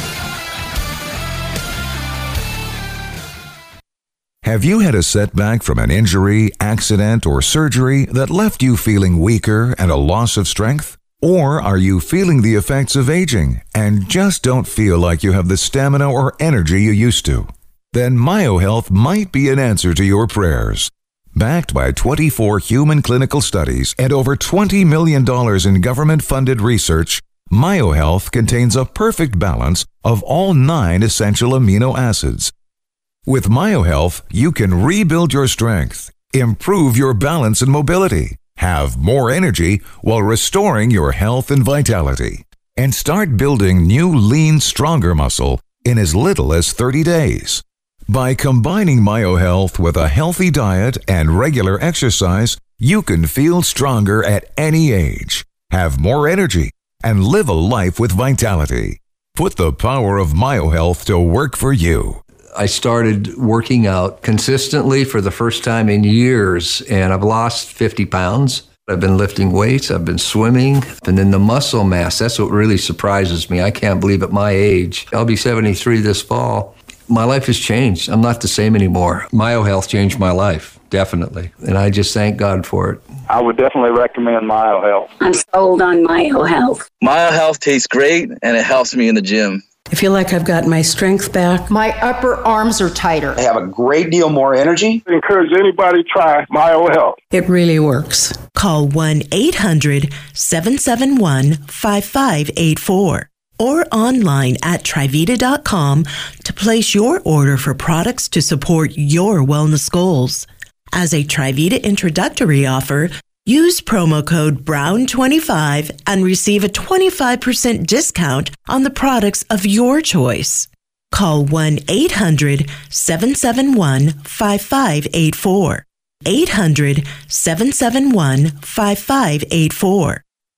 Have you had a setback from an injury, accident, or surgery that left you feeling weaker and a loss of strength? Or are you feeling the effects of aging and just don't feel like you have the stamina or energy you used to? Then MyoHealth might be an answer to your prayers. Backed by twenty-four human clinical studies and over twenty million dollars in government-funded research, MyoHealth contains a perfect balance of all nine essential amino acids. With MyoHealth, you can rebuild your strength, improve your balance and mobility, have more energy while restoring your health and vitality, and start building new, lean, stronger muscle in as little as thirty days. By combining MyoHealth with a healthy diet and regular exercise, you can feel stronger at any age, have more energy, and live a life with vitality. Put the power of MyoHealth to work for you. I started working out consistently for the first time in years, and I've lost fifty pounds. I've been lifting weights, I've been swimming, and then the muscle mass, that's what really surprises me. I can't believe at my age, I'll be seventy-three this fall, my life has changed. I'm not the same anymore. MyoHealth changed my life, definitely, and I just thank God for it. I would definitely recommend MyoHealth. I'm sold on MyoHealth. MyoHealth tastes great, and it helps me in the gym. I feel like I've got my strength back. My upper arms are tighter. I have a great deal more energy. I encourage anybody to try MyoHealth. It really works. Call one eight hundred seven seven one five five eight four or online at Trivita dot com to place your order for products to support your wellness goals. As a Trivita introductory offer, use promo code Brown twenty-five and receive a twenty-five percent discount on the products of your choice. Call one eight hundred seven seven one five five eight four. eight hundred seven seven one five five eight four.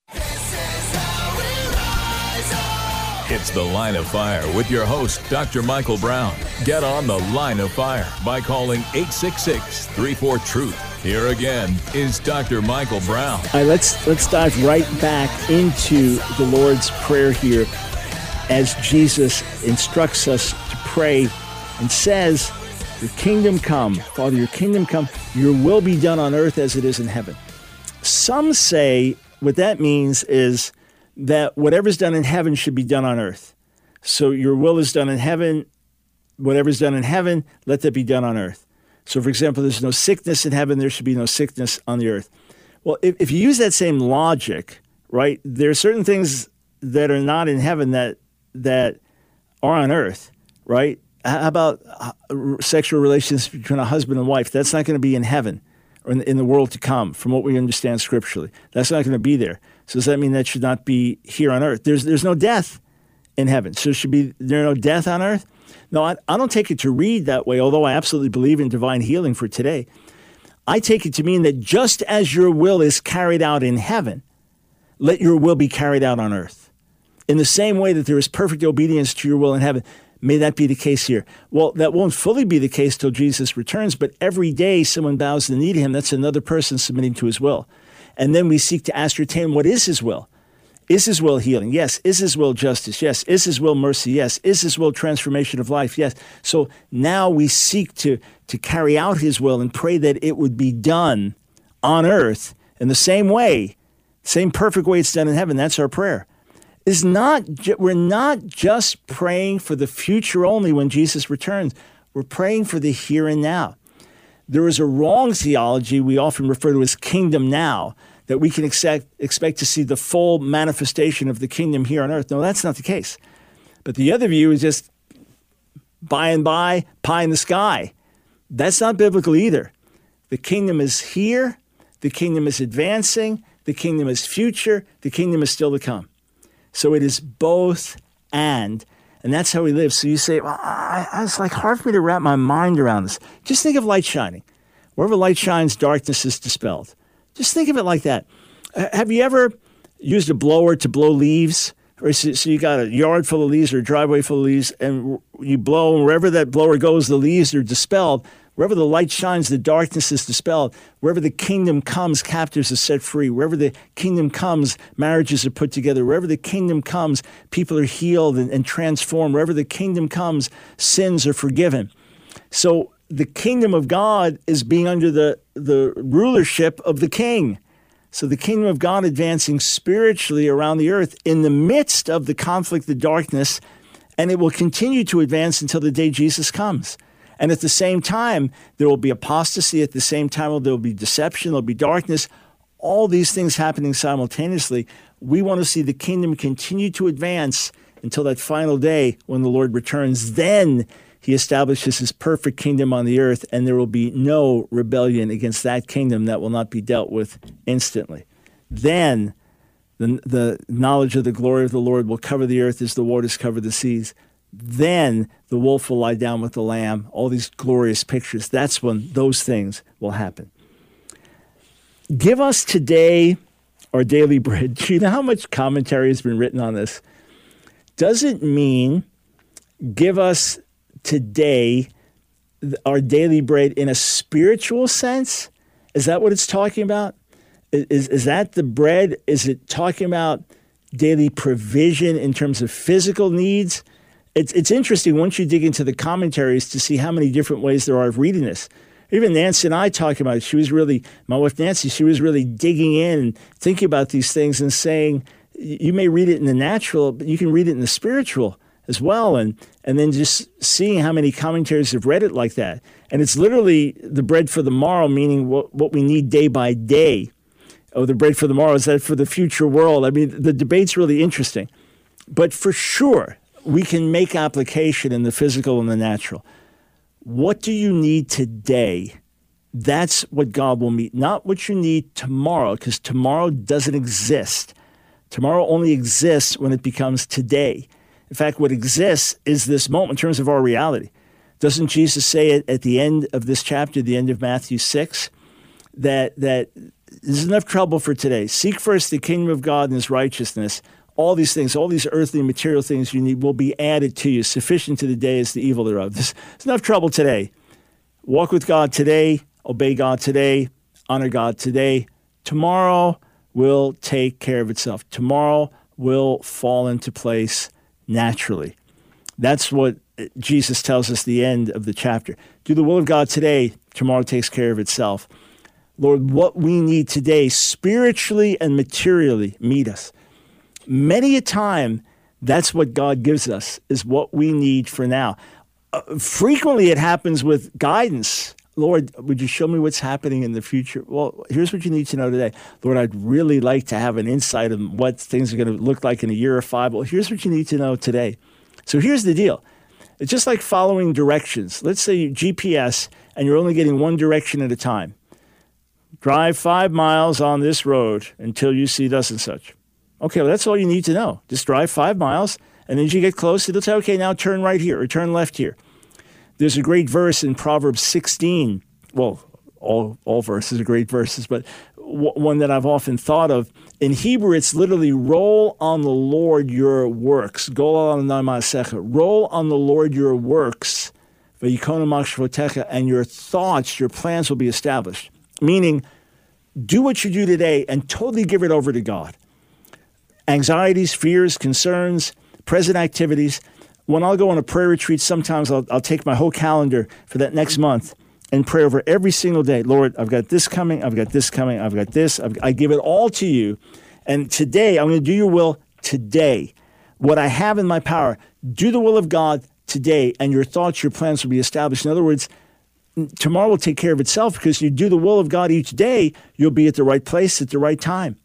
It's The Line of Fire with your host, Doctor Michael Brown. Get on The Line of Fire by calling eight six six, three four, TRUTH. Here again is Doctor Michael Brown. All right, let's let's dive right back into the Lord's Prayer here as Jesus instructs us to pray and says, your kingdom come, Father, your kingdom come, your will be done on earth as it is in heaven. Some say what that means is that whatever's done in heaven should be done on earth. So your will is done in heaven, whatever's done in heaven, let that be done on earth. So for example, there's no sickness in heaven, there should be no sickness on the earth. Well, if, if you use that same logic, right, there are certain things that are not in heaven that that are on earth, right? How about sexual relations between a husband and wife? That's not going to be in heaven or in the, in the world to come, from what we understand scripturally. That's not going to be there. So does that mean that should not be here on earth? There's there's no death in heaven. So should be there no death on earth? No, I, I don't take it to read that way, although I absolutely believe in divine healing for today. I take it to mean that just as your will is carried out in heaven, let your will be carried out on earth. In the same way that there is perfect obedience to your will in heaven, may that be the case here. Well, that won't fully be the case till Jesus returns, but every day someone bows the knee to him, that's another person submitting to his will. And then we seek to ascertain what is his will. Is his will healing? Yes. Is his will justice? Yes. Is his will mercy? Yes. Is his will transformation of life? Yes. So now we seek to, to carry out his will and pray that it would be done on earth in the same way, same perfect way it's done in heaven. That's our prayer. Is not we're not just praying for the future only when Jesus returns. We're praying for the here and now. There is a wrong theology we often refer to as kingdom now, that we can expect, expect to see the full manifestation of the kingdom here on earth. No, that's not the case. But the other view is just by and by, pie in the sky. That's not biblical either. The kingdom is here. The kingdom is advancing. The kingdom is future. The kingdom is still to come. So it is both and, and that's how we live. So you say, well, I, I, it's like hard for me to wrap my mind around this. Just think of light shining. Wherever light shines, darkness is dispelled. Just think of it like that. Uh, have you ever used a blower to blow leaves? Or so, so you got a yard full of leaves or a driveway full of leaves, and you blow, and wherever that blower goes, the leaves are dispelled. Wherever the light shines, the darkness is dispelled. Wherever the kingdom comes, captives are set free. Wherever the kingdom comes, marriages are put together. Wherever the kingdom comes, people are healed and, and transformed. Wherever the kingdom comes, sins are forgiven. So the kingdom of God is being under the, the rulership of the king. So the kingdom of God advancing spiritually around the earth in the midst of the conflict, the darkness, and it will continue to advance until the day Jesus comes. And at the same time, there will be apostasy. At the same time, there will be deception. There will be darkness. All these things happening simultaneously. We want to see the kingdom continue to advance until that final day when the Lord returns. Then he establishes his perfect kingdom on the earth, and there will be no rebellion against that kingdom that will not be dealt with instantly. Then the, the knowledge of the glory of the Lord will cover the earth as the waters cover the seas. Then the wolf will lie down with the lamb, all these glorious pictures. That's when those things will happen. Give us today our daily bread. Do you know how much commentary has been written on this? Does it mean give us today our daily bread in a spiritual sense? Is that what it's talking about? Is, is that the bread? Is it talking about daily provision in terms of physical needs? It's it's interesting once you dig into the commentaries to see how many different ways there are of reading this. Even Nancy and I talking about it, she was really, my wife Nancy, she was really digging in and thinking about these things and saying, you may read it in the natural, but you can read it in the spiritual as well. And, and then just seeing how many commentaries have read it like that. And it's literally the bread for the morrow, meaning what, what we need day by day. Oh, the bread for the morrow, is that for the future world? I mean, the debate's really interesting. But for sure, we can make application in the physical and the natural. What do you need today? That's what God will meet, not what you need tomorrow, because tomorrow doesn't exist. Tomorrow only exists when it becomes today. In fact, what exists is this moment in terms of our reality. Doesn't Jesus say it at the end of this chapter, the end of Matthew six, that, that there's enough trouble for today. Seek first the kingdom of God and his righteousness. All these things, all these earthly material things you need will be added to you. Sufficient to the day is the evil thereof. There's, there's enough trouble today. Walk with God today. Obey God today. honor God today. Tomorrow will take care of itself. Tomorrow will fall into place naturally. That's what Jesus tells us at the end of the chapter. Do the will of God today. Tomorrow takes care of itself. Lord, what we need today, spiritually and materially, meet us. Many a time, that's what God gives us, is what we need for now. Uh, frequently, it happens with guidance. Lord, would you show me what's happening in the future? Well, here's what you need to know today. Lord, I'd really like to have an insight on what things are going to look like in a year or five. Well, here's what you need to know today. So here's the deal. It's just like following directions. Let's say G P S, and you're only getting one direction at a time. Drive five miles on this road until you see thus and such. Okay, well, that's all you need to know. Just drive five miles, and then as you get close, it'll say, okay, now turn right here or turn left here. There's a great verse in Proverbs sixteen. Well, all, all verses are great verses, but w- one that I've often thought of. In Hebrew, it's literally roll on the Lord your works. Roll on the Lord your works, and your thoughts, your plans will be established. Meaning, do what you do today and totally give it over to God. Anxieties, fears, concerns, present activities. When I'll go on a prayer retreat, sometimes I'll, I'll take my whole calendar for that next month and pray over every single day. Lord, I've got this coming, I've got this coming, I've got this. I've, I give it all to you. And today, I'm going to do your will today. What I have in my power, do the will of God today, and your thoughts, your plans will be established. In other words, tomorrow will take care of itself because you do the will of God each day, you'll be at the right place at the right time.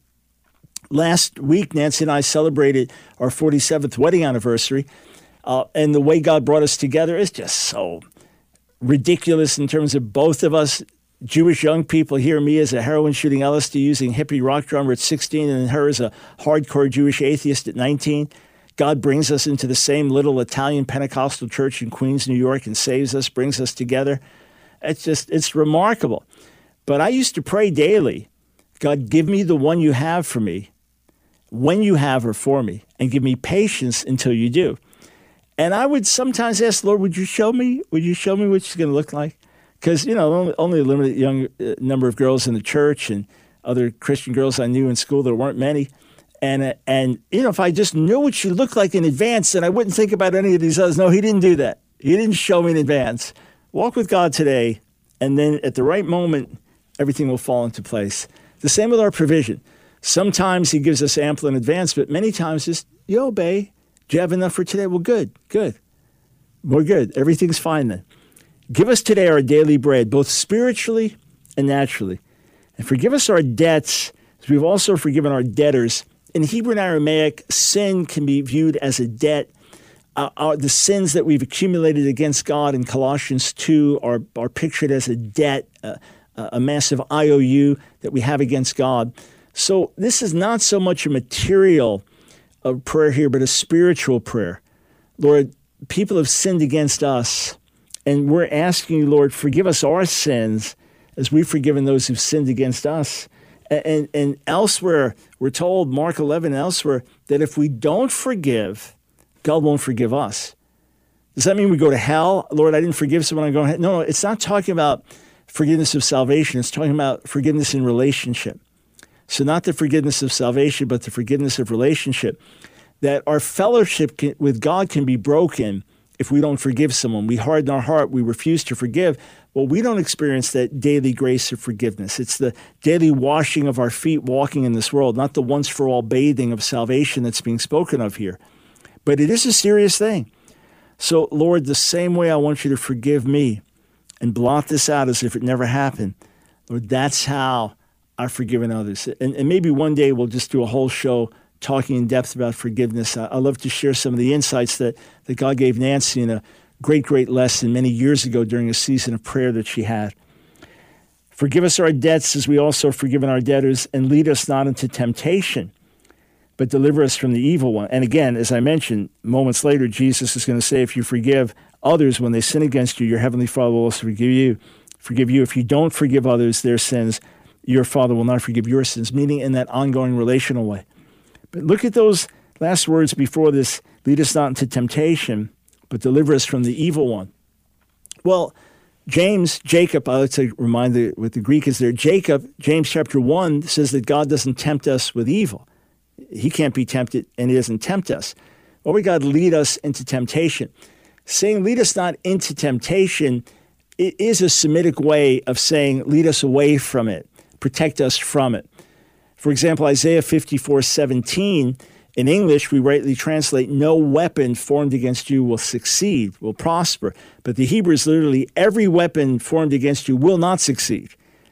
Last week, Nancy and I celebrated our forty-seventh wedding anniversary, uh, and the way God brought us together is just so ridiculous in terms of both of us, Jewish young people, here me as a heroin shooting L S D using hippie rock drummer at sixteen, and her as a hardcore Jewish atheist at nineteen. God brings us into the same little Italian Pentecostal church in Queens, New York, and saves us, brings us together. It's just, it's remarkable. But I used to pray daily, God, give me the one you have for me, when you have her for me, and give me patience until you do. And I would sometimes ask, Lord, would you show me, would you show me what she's going to look like? Because, you know, only, only a limited young uh, number of girls in the church and other Christian girls I knew in school, there weren't many. And, uh, and you know, if I just knew what she looked like in advance, then I wouldn't think about any of these others. No, he didn't do that. He didn't show me in advance. Walk with God today, and then at the right moment, everything will fall into place. The same with our provision. Sometimes he gives us ample in advance, but many times just, you obey. Do you have enough for today? Well, good, good. We're good. Everything's fine then. Give us today our daily bread, both spiritually and naturally. And forgive us our debts, as we've also forgiven our debtors. In Hebrew and Aramaic, sin can be viewed as a debt. Uh, our, the sins that we've accumulated against God in Colossians two are, are pictured as a debt, uh, a massive I O U that we have against God. So this is not so much a material uh, prayer here, but a spiritual prayer. Lord, people have sinned against us, and we're asking you, Lord, forgive us our sins as we've forgiven those who've sinned against us. And, and, and elsewhere, we're told, Mark eleven, elsewhere, that if we don't forgive, God won't forgive us. Does that mean we go to hell? Lord, I didn't forgive someone, I'm going to hell. No, no, it's not talking about forgiveness of salvation. It's talking about forgiveness in relationship. So not the forgiveness of salvation, but the forgiveness of relationship. That our fellowship can, with God can be broken if we don't forgive someone. We harden our heart. We refuse to forgive. Well, we don't experience that daily grace of forgiveness. It's the daily washing of our feet walking in this world, not the once-for-all bathing of salvation that's being spoken of here. But it is a serious thing. So, Lord, the same way I want you to forgive me and blot this out as if it never happened, Lord, that's how I've forgiven others. And, and maybe one day we'll just do a whole show talking in depth about forgiveness. I, I love to share some of the insights that, that God gave Nancy in a great, great lesson many years ago during a season of prayer that she had. Forgive us our debts as we also have forgiven our debtors, and lead us not into temptation, but deliver us from the evil one. And again, as I mentioned, moments later, Jesus is going to say, if you forgive others when they sin against you, your heavenly Father will also forgive you. Forgive you. If you don't forgive others their sins, your Father will not forgive your sins, meaning in that ongoing relational way. But look at those last words before this, lead us not into temptation, but deliver us from the evil one. Well, James, Jacob, I like to remind the, what the Greek is there. Jacob, James chapter one says that God doesn't tempt us with evil. He can't be tempted, and he doesn't tempt us. Or we God lead us into temptation. Saying lead us not into temptation, it is a Semitic way of saying lead us away from it, protect us from it. For example, Isaiah fifty-four seventeen, in English, we rightly translate, no weapon formed against you will succeed, will prosper. But the Hebrew is literally, every weapon formed against you will not succeed.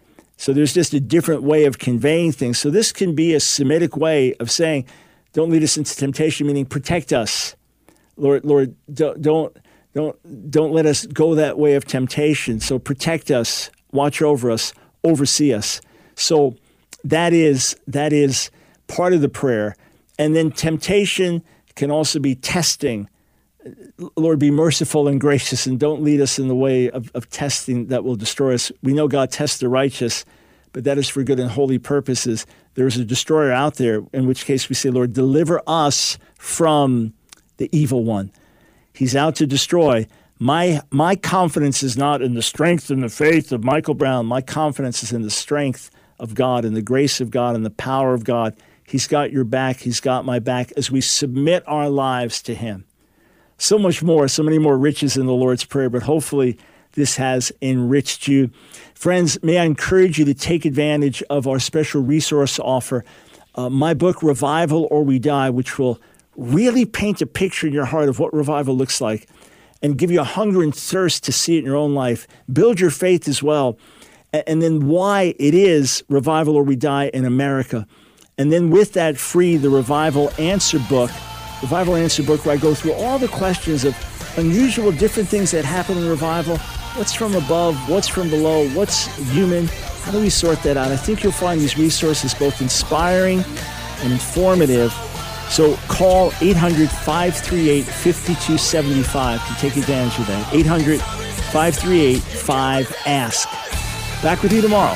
So there's just a different way of conveying things. So this can be a Semitic way of saying, don't lead us into temptation, meaning protect us. Lord, Lord, don't, don't, don't, don't let us go that way of temptation. So protect us, watch over us, oversee us. So that is, that is part of the prayer. And then temptation can also be testing. Lord, be merciful and gracious, and don't lead us in the way of, of testing that will destroy us. We know God tests the righteous, but that is for good and holy purposes. There is a destroyer out there, in which case we say, Lord, deliver us from the evil one. He's out to destroy. My, my confidence is not in the strength and the faith of Michael Brown. My confidence is in the strength of God and the grace of God and the power of God. He's got your back. He's got my back as we submit our lives to him. So much more, so many more riches in the Lord's Prayer, but hopefully this has enriched you. Friends, may I encourage you to take advantage of our special resource offer, uh, my book, Revival or We Die, which will really paint a picture in your heart of what revival looks like and give you a hunger and thirst to see it in your own life. Build your faith as well, and then why it is Revival or We Die in America. And then with that, free the Revival Answer Book, Revival Answer Book, where I go through all the questions of unusual, different things that happen in revival. What's from above? What's from below? What's human? How do we sort that out? I think you'll find these resources both inspiring and informative. So call eight hundred, five three eight, five two seven five to take advantage of that. eight hundred, five three eight, five ask. Back with you tomorrow.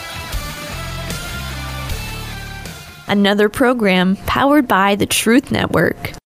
Another program powered by the Truth Network.